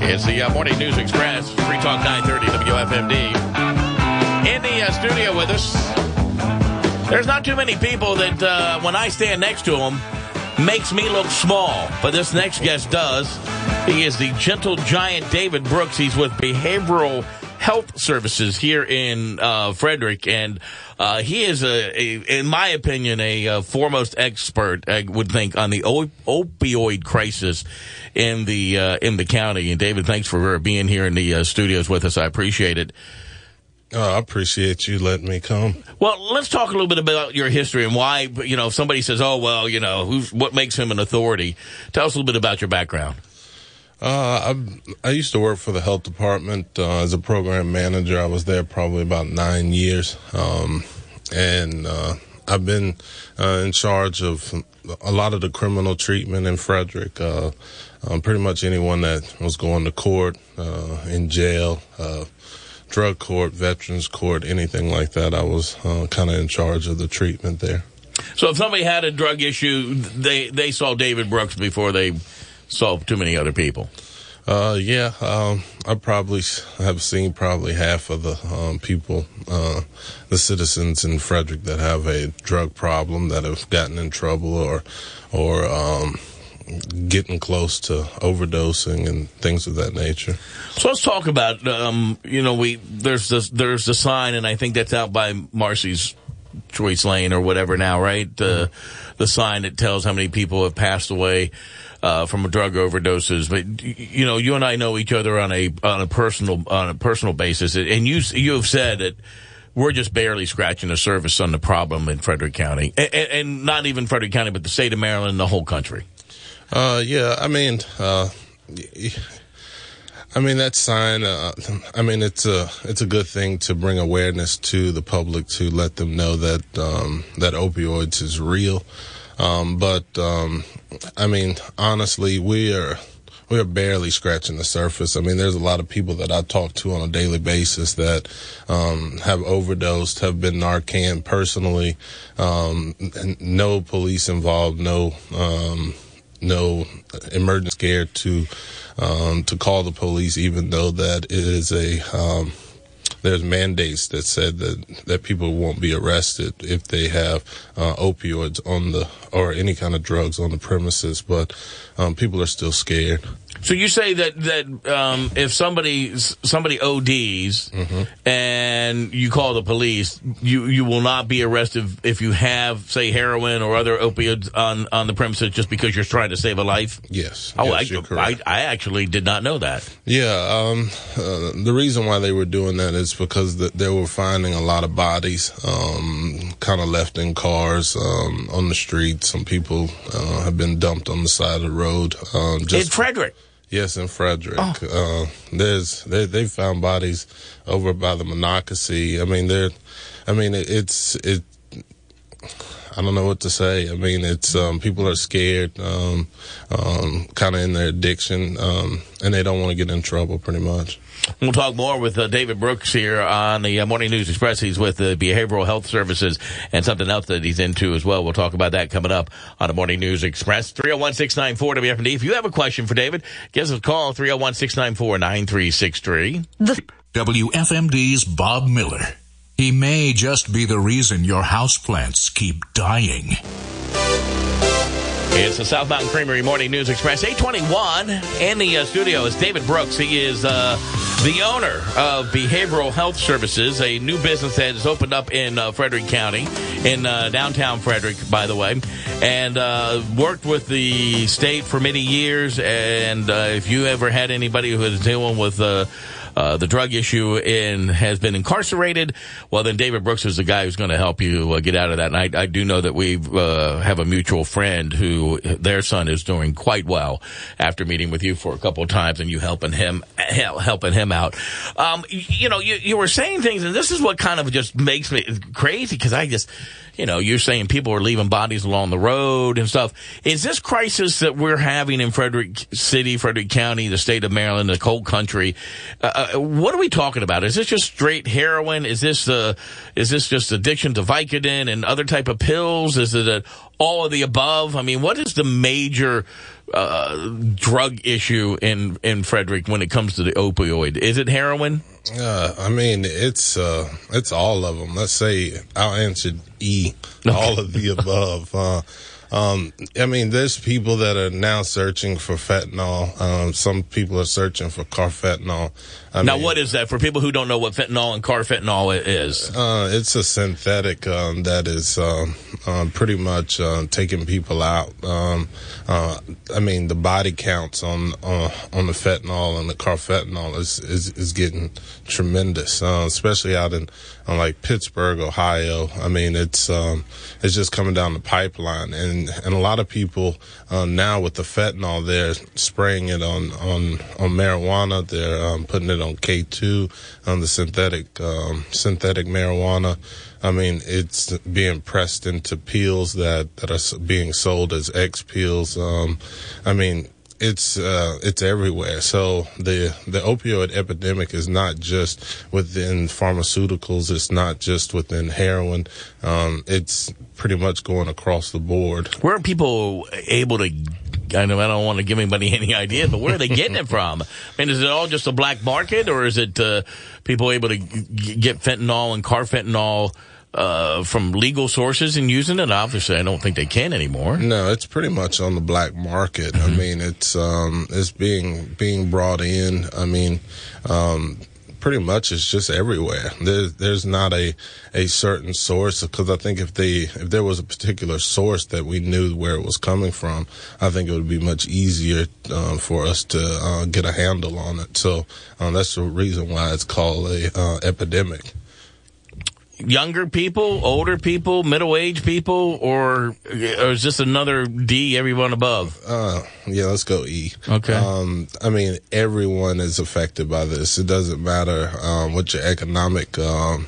It's the Morning News Express, Free Talk 930 WFMD. In the studio with us, there's not too many people that when I stand next to them makes me look small, but this next guest does. He is the gentle giant David Brooks. He's with Behavioral Health Services here in Frederick, and he is, in my opinion, a foremost expert, I would think, on the opioid crisis in the county. And David, thanks for being here in the studios with us. I appreciate it. I appreciate you letting me come. Well, let's talk a little bit about your history and why, if somebody says, oh, well, what makes him an authority? Tell us a little bit about your background. I used to work for the health department as a program manager. I was there probably about 9 years. And I've been in charge of a lot of the criminal treatment in Frederick. Pretty much anyone that was going to court, in jail, drug court, veterans court, anything like that. I was kind of in charge of the treatment there. So if somebody had a drug issue, they saw David Brooks before they saw too many other people? Yeah. I probably have seen probably half of the people, the citizens in Frederick that have a drug problem, that have gotten in trouble or getting close to overdosing and things of that nature. So let's talk about, there's the sign, and I think that's out by Marcy's Choice Lane or whatever now, right? The sign that tells how many people have passed away from drug overdoses. But you and I know each other on a personal basis, and you have said that we're just barely scratching the surface on the problem in Frederick County, and not even Frederick County, but the state of Maryland and the whole country. Yeah, I mean that sign, it's a good thing to bring awareness to the public, to let them know that opioids is real. But honestly, we are barely scratching the surface. I mean, there's a lot of people that I talk to on a daily basis that have overdosed, have been Narcan personally, and no police involved, no emergency scared to call the police, even though that it is there's mandates that said that people won't be arrested if they have opioids or any kind of drugs on the premises, but people are still scared. So you say that if somebody ODs and you call the police, you will not be arrested if you have, say, heroin or other opioids on the premises just because you're trying to save a life? Yes. Oh, yes, you're correct. I actually did not know that. Yeah. The reason why they were doing that is because they were finding a lot of bodies kind of left in cars on the street. Some people have been dumped on the side of the road. In Frederick? Yes, in Frederick. Oh. They found bodies over by the Monocacy. I don't know what to say. I mean, it's people are scared, kind of in their addiction, and they don't want to get in trouble, pretty much. We'll talk more with David Brooks here on the Morning News Express. He's with the Behavioral Health Services and something else that he's into as well. We'll talk about that coming up on the Morning News Express. 301-694-WFMD. If you have a question for David, give us a call, 301-694-9363. WFMD's Bob Miller. He may just be the reason your houseplants keep dying. It's the South Mountain Creamery Morning News Express. 821 in the studio is David Brooks. He is the owner of Behavioral Health Services, a new business that has opened up in Frederick County, in downtown Frederick, by the way, and worked with the state for many years. And if you ever had anybody who is dealing with the drug issue and has been incarcerated, well, then David Brooks is the guy who's going to help you get out of that. And I do know that we have a mutual friend who their son is doing quite well after meeting with you for a couple of times and you helping him out. You were saying things, and this is what kind of just makes me crazy, because I just, you're saying people are leaving bodies along the road and stuff. Is this crisis that we're having in Frederick City, Frederick County, the state of Maryland, the whole country, what are we talking about? Is this just straight heroin? Is this just addiction to Vicodin and other type of pills? Is it all of the above? I mean, what is the major drug issue in Frederick when it comes to the opioid? Is it heroin? I mean, it's all of them. Let's say I'll answer E, all of the above. I mean, there's people that are now searching for fentanyl. Some people are searching for carfentanil. What is that? For people who don't know what fentanyl and carfentanil is. It's a synthetic that is pretty much taking people out. I mean, the body counts on the fentanyl and the carfentanil is getting tremendous, especially out in like Pittsburgh, Ohio. I mean, it's just coming down the pipeline, and a lot of people now with the fentanyl, they're spraying it on marijuana. They're putting it on K2, on the synthetic marijuana. I mean, it's being pressed into pills that are being sold as X pills. I mean, it's everywhere. So the opioid epidemic is not just within pharmaceuticals. It's not just within heroin. It's pretty much going across the board. Where are people able to? I don't want to give anybody any idea, but where are they getting it from? I mean, is it all just a black market, or is it people able to get fentanyl and carfentanil from legal sources and using it? Obviously, I don't think they can anymore. No, it's pretty much on the black market. I mean, it's being brought in. I mean, pretty much it's just everywhere. There's not a certain source, because I think if there was a particular source that we knew where it was coming from, I think it would be much easier for us to get a handle on it. So that's the reason why it's called a epidemic. Younger people, older people, middle-aged people, or is this another D, everyone above? Yeah, let's go E. Okay. I mean, everyone is affected by this. It doesn't matter what your economic, how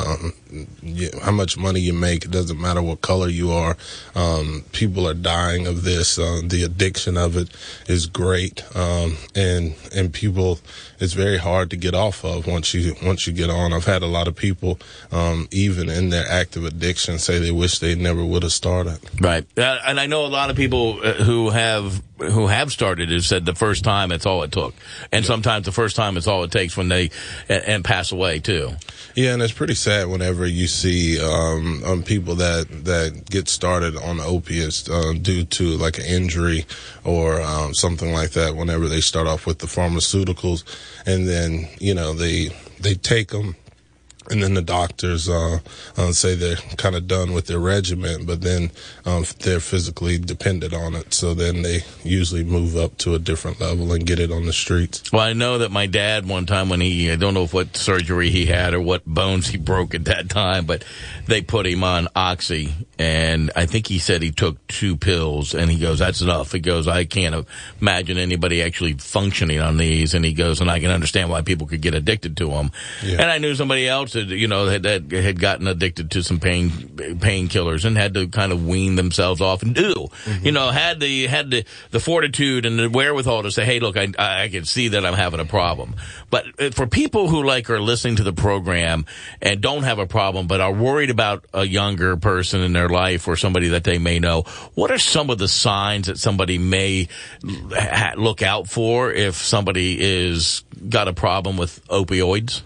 much money you make. It doesn't matter what color you are. People are dying of this. The addiction of it is great, and people, it's very hard to get off of once you get on. I've had a lot of people, even in their active addiction, say they wish they never would have started. Right, and I know a lot of people who have started have said the first time it's all it took, and sometimes the first time it's all it takes when they and pass away too. Yeah, and it's pretty sad whenever you see people that get started on opiates due to like an injury or something like that. Whenever they start off with the pharmaceuticals, and then they take them, and then the doctors say they're kind of done with their regimen, but then they're physically dependent on it. So then they usually move up to a different level and get it on the streets. Well, I know that my dad one time when I don't know what surgery he had or what bones he broke at that time, but they put him on Oxy, and I think he said he took 2 pills, and he goes, that's enough. He goes, I can't imagine anybody actually functioning on these, and he goes, and I can understand why people could get addicted to them. Yeah. And I knew somebody else that had gotten addicted to some painkillers and had to kind of wean themselves off and had the fortitude and the wherewithal to say, hey, look, I can see that I'm having a problem. But for people who are listening to the program and don't have a problem but are worried about a younger person in their life or somebody that they may know, what are some of the signs that somebody may look out for if somebody is got a problem with opioids?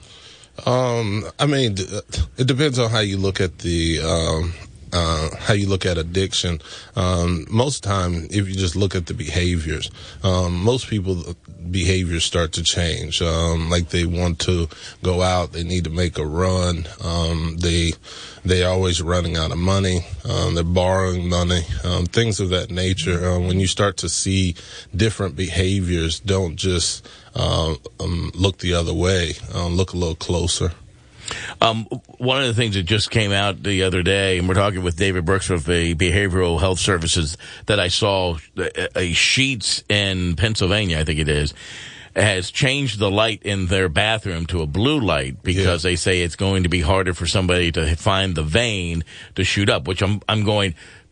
I mean, it depends on how you look at addiction. Most time, if you just look at the behaviors, most people behaviors start to change. Like they want to go out, they need to make a run. They're always running out of money. They're borrowing money, things of that nature. When you start to see different behaviors, don't just look the other way. Look a little closer. One of the things that just came out the other day, and we're talking with David Brooks of the Behavioral Health Services, that I saw a Sheetz in Pennsylvania, I think it is, has changed the light in their bathroom to a blue light because they say it's going to be harder for somebody to find the vein to shoot up, which I'm going,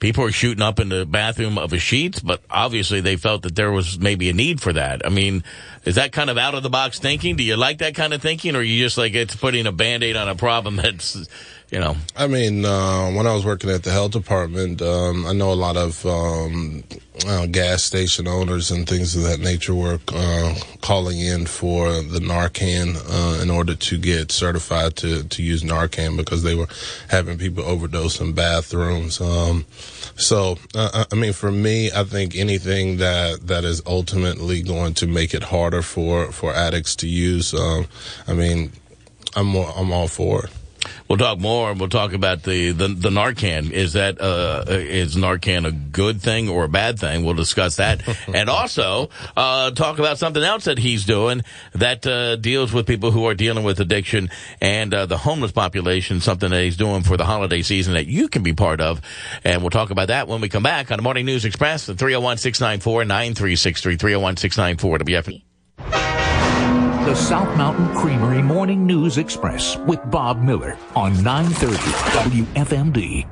people are shooting up in the bathroom of a Sheetz, but obviously they felt that there was maybe a need for that. I mean, is that kind of out of the box thinking? Do you like that kind of thinking, or are you just like it's putting a Band-Aid on a problem that's, you know? I mean, when I was working at the health department, I know a lot of gas station owners and things of that nature were calling in for the Narcan in order to get certified to use Narcan because they were having people overdose in bathrooms. So, I mean, for me, I think anything that is ultimately going to make it harder for addicts to use, I mean, I'm all for it. We'll talk more. We'll talk about the Narcan. Is Narcan a good thing or a bad thing? We'll discuss that. And also talk about something else that he's doing that deals with people who are dealing with addiction and the homeless population, something that he's doing for the holiday season that you can be part of. And we'll talk about that when we come back on the Morning News Express at 301-694-9363, 301-694 WFMD. The South Mountain Creamery Morning News Express with Bob Miller on 930 WFMD.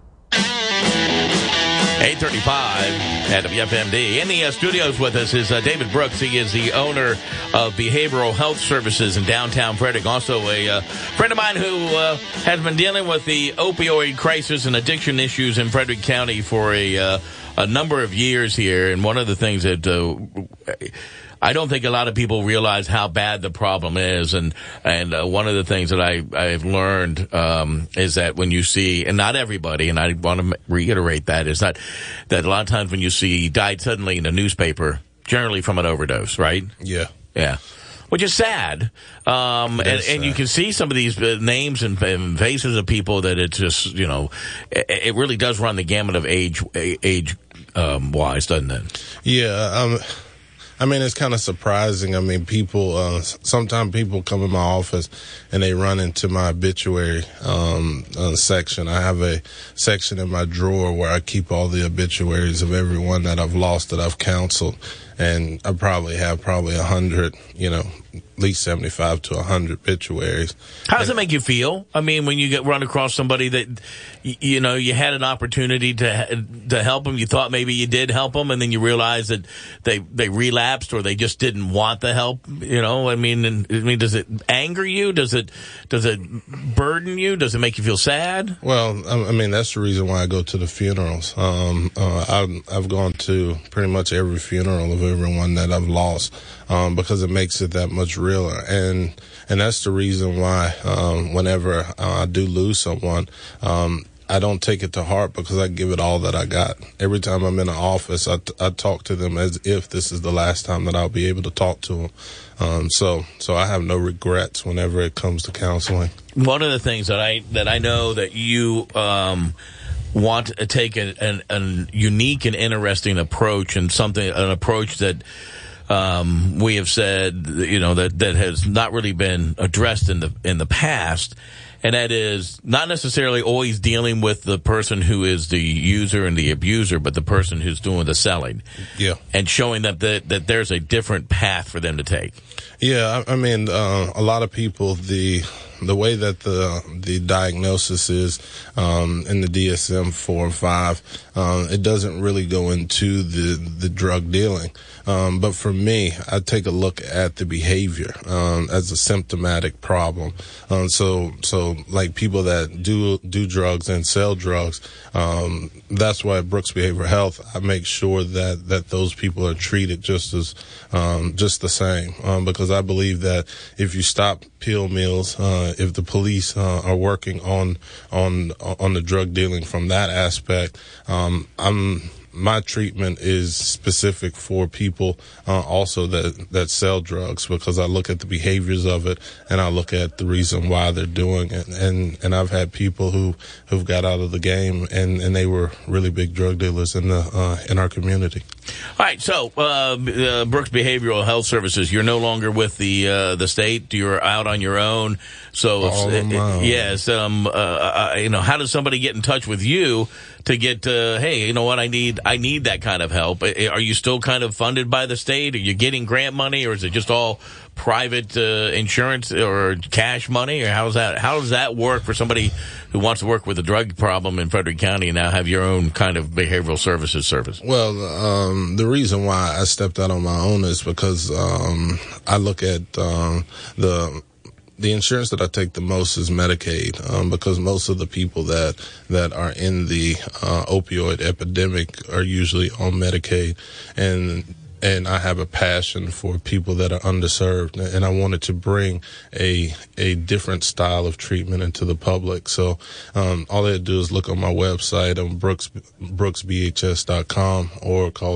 8:35 at WFMD. In the studios with us is David Brooks. He is the owner of Behavioral Health Services in downtown Frederick. Also a friend of mine who has been dealing with the opioid crisis and addiction issues in Frederick County for a number of years here. And one of the things that I don't think a lot of people realize how bad the problem is, and one of the things that I've learned is that when you see, and not everybody, and I want to reiterate that, is not that a lot of times when you see died suddenly in the newspaper, generally from an overdose, right? Yeah. Yeah. Which is sad. And you can see some of these names and faces of people that it's just, you know, it really does run the gamut of age wise, doesn't it? Yeah. I mean, it's kind of surprising. I mean, people, sometimes people come in my office and they run into my obituary section. I have a section in my drawer where I keep all the obituaries of everyone that I've lost, that I've counseled. And I probably have 100, you know, at least 75 to 100 obituaries. How does it make you feel? I mean, when you run across somebody that, you know, you had an opportunity to help them, you thought maybe you did help them, and then you realize that they relapsed or they just didn't want the help. You know, I mean, does it anger you? Does it burden you? Does it make you feel sad? Well, I mean, that's the reason why I go to the funerals. I've gone to pretty much every funeral of everyone that I've lost, because it makes it that much realer. And that's the reason why, whenever I do lose someone, I don't take it to heart, because I give it all that I got. Every time I'm in an office, I talk to them as if this is the last time that I'll be able to talk to them. So I have no regrets whenever it comes to counseling. One of the things that I know that you want to take a unique and interesting approach, and an approach that we have said, you know, that has not really been addressed in the past, and that is not necessarily always dealing with the person who is the user and the abuser, but the person who's doing the selling. Yeah, and showing that there's a different path for them to take. Yeah, I mean, a lot of people, the way that the diagnosis is in the DSM-4 and 5, it doesn't really go into the drug dealing. But for me, I take a look at the behavior as a symptomatic problem. So like people that do drugs and sell drugs, that's why at Brooks Behavioral Health, I make sure that those people are treated just the same, because I believe that if you stop pill mills, if the police are working on the drug dealing from that aspect, my treatment is specific for people also that sell drugs, because I look at the behaviors of it and I look at the reason why they're doing it. And I've had people who've got out of the game and they were really big drug dealers in our community. All right, so Brooks Behavioral Health Services, you're no longer with the state. You're out on your own. So, yes, how does somebody get in touch with you to get, hey, you know what, I need that kind of help? Are you still kind of funded by the state? Are you getting grant money, or is it just all private insurance or cash money, or how does that work for somebody who wants to work with a drug problem in Frederick County and now have your own kind of behavioral services service? Well, the reason why I stepped out on my own is because I look at the insurance that I take the most is Medicaid, because most of the people that are in the opioid epidemic are usually on Medicaid, and I have a passion for people that are underserved, and I wanted to bring a different style of treatment into the public. So all they do is look on my website on brooksbhs.com or call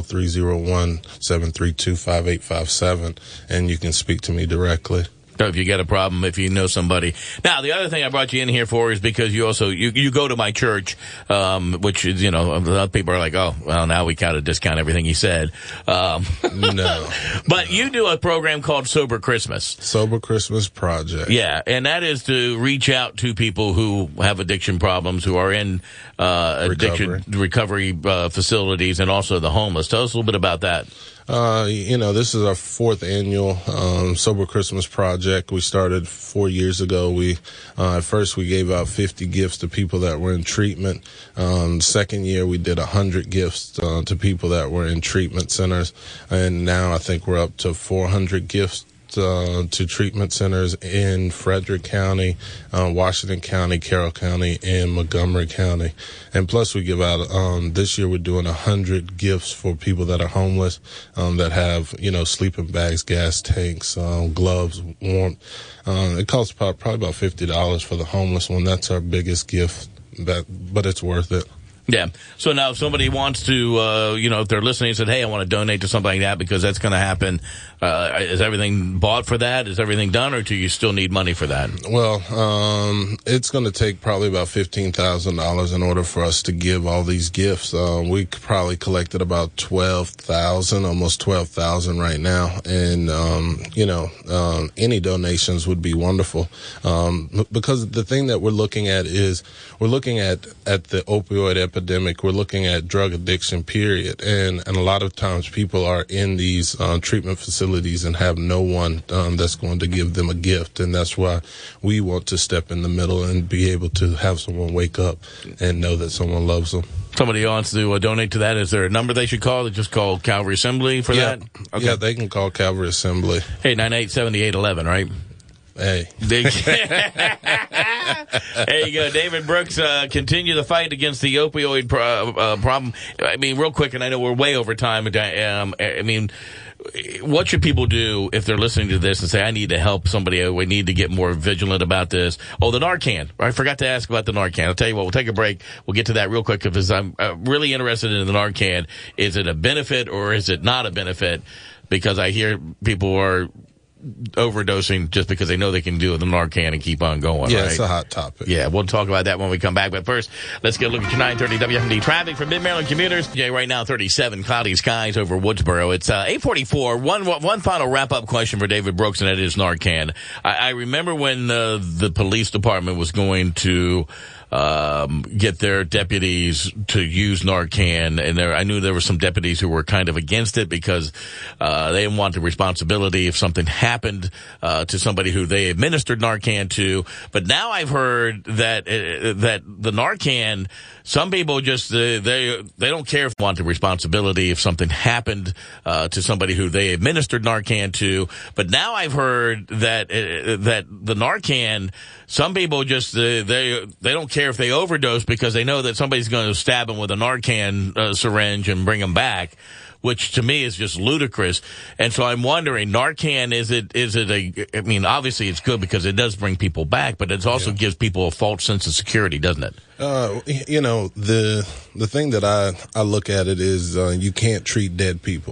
301-732-5857, and you can speak to me directly. If you get a problem, if you know somebody. Now, the other thing I brought you in here for is because you also, you go to my church, which is, a lot of people are like, oh, well, now we gotta discount everything he said. No. But you do a program called Sober Christmas. Sober Christmas Project. Yeah, and that is to reach out to people who have addiction problems, who are in addiction recovery facilities, and also the homeless. Tell us a little bit about that. This is our fourth annual Sober Christmas Project. We started 4 years ago. At first we gave out 50 gifts to people that were in treatment. Second year we did 100 gifts to people that were in treatment centers, and now I think we're up to 400 gifts to treatment centers in Frederick County, Washington County, Carroll County, and Montgomery County. And plus we give out, this year we're doing 100 gifts for people that are homeless, that have, sleeping bags, gas tanks, gloves, warmth. It costs probably about $50 for the homeless one. That's our biggest gift, but it's worth it. Yeah. So now if somebody wants to, if they're listening and said, hey, I want to donate to something like that because that's going to happen, is everything bought for that? Is everything done, or do you still need money for that? Well, it's going to take probably about $15,000 in order for us to give all these gifts. We probably collected about $12,000, almost $12,000 right now. And, any donations would be wonderful. Because the thing that we're looking at is we're looking at the opioid epidemic. We're looking at drug addiction, period. And a lot of times people are in these treatment facilities and have no one that's going to give them a gift. And that's why we want to step in the middle and be able to have someone wake up and know that someone loves them. Somebody wants to donate to that. Is there a number they should call? They just call Calvary Assembly for that? Okay. Yeah, they can call Calvary Assembly. Hey, 987811, right? Hey. There you go. David Brooks, continue the fight against the opioid problem. I mean, real quick, and I know we're way over time. What should people do if they're listening to this and say, I need to help somebody, we need to get more vigilant about this? Oh, the Narcan. I forgot to ask about the Narcan. I'll tell you what, we'll take a break. We'll get to that real quick because I'm really interested in the Narcan. Is it a benefit or is it not a benefit? Because I hear people are overdosing just because they know they can do the Narcan and keep on going. Yeah, right? It's a hot topic. Yeah, we'll talk about that when we come back. But first, let's get a look at your 930 WFMD traffic for Mid-Maryland commuters. Yeah, right now, 37 cloudy skies over Woodsboro. It's 8:44. One final wrap-up question for David Brooks, and that is Narcan. I remember when the police department was going to get their deputies to use Narcan, and I knew there were some deputies who were kind of against it because they didn't want the responsibility if something happened to somebody who they administered Narcan to. But now I've heard that the Narcan, some people just they don't care if they want the responsibility if something happened to somebody who they administered Narcan to. But now I've heard that the Narcan, some people just they don't care if they overdose because they know that somebody's going to stab them with a Narcan syringe and bring them back, which to me is just ludicrous. And so I'm wondering, Narcan, I mean, obviously it's good because it does bring people back, but it also gives people a false sense of security, doesn't it? The thing that I look at it is you can't treat dead people.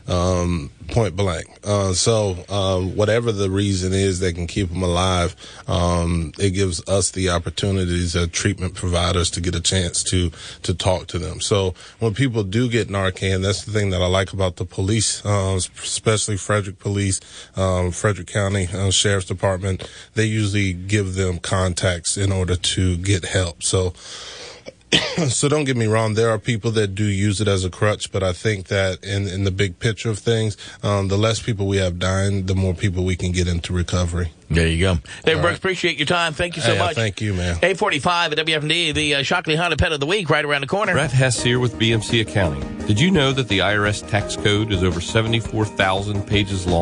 point blank. So whatever the reason is that can keep them alive, it gives us the opportunities as treatment providers to get a chance to talk to them. So when people do get Narcan, that's the thing that I like about the police, especially Frederick Police, Frederick County Sheriff's Department. They usually give them contacts in order to get help. So don't get me wrong, there are people that do use it as a crutch, but I think that in the big picture of things, the less people we have dying, the more people we can get into recovery. There you go. David Brooks, appreciate your time. Thank you so much. Thank you, man. 8:45 at WFMD, the Shockley Honda Pet of the Week right around the corner. Brett Hess here with BMC Accounting. Did you know that the IRS tax code is over 74,000 pages long?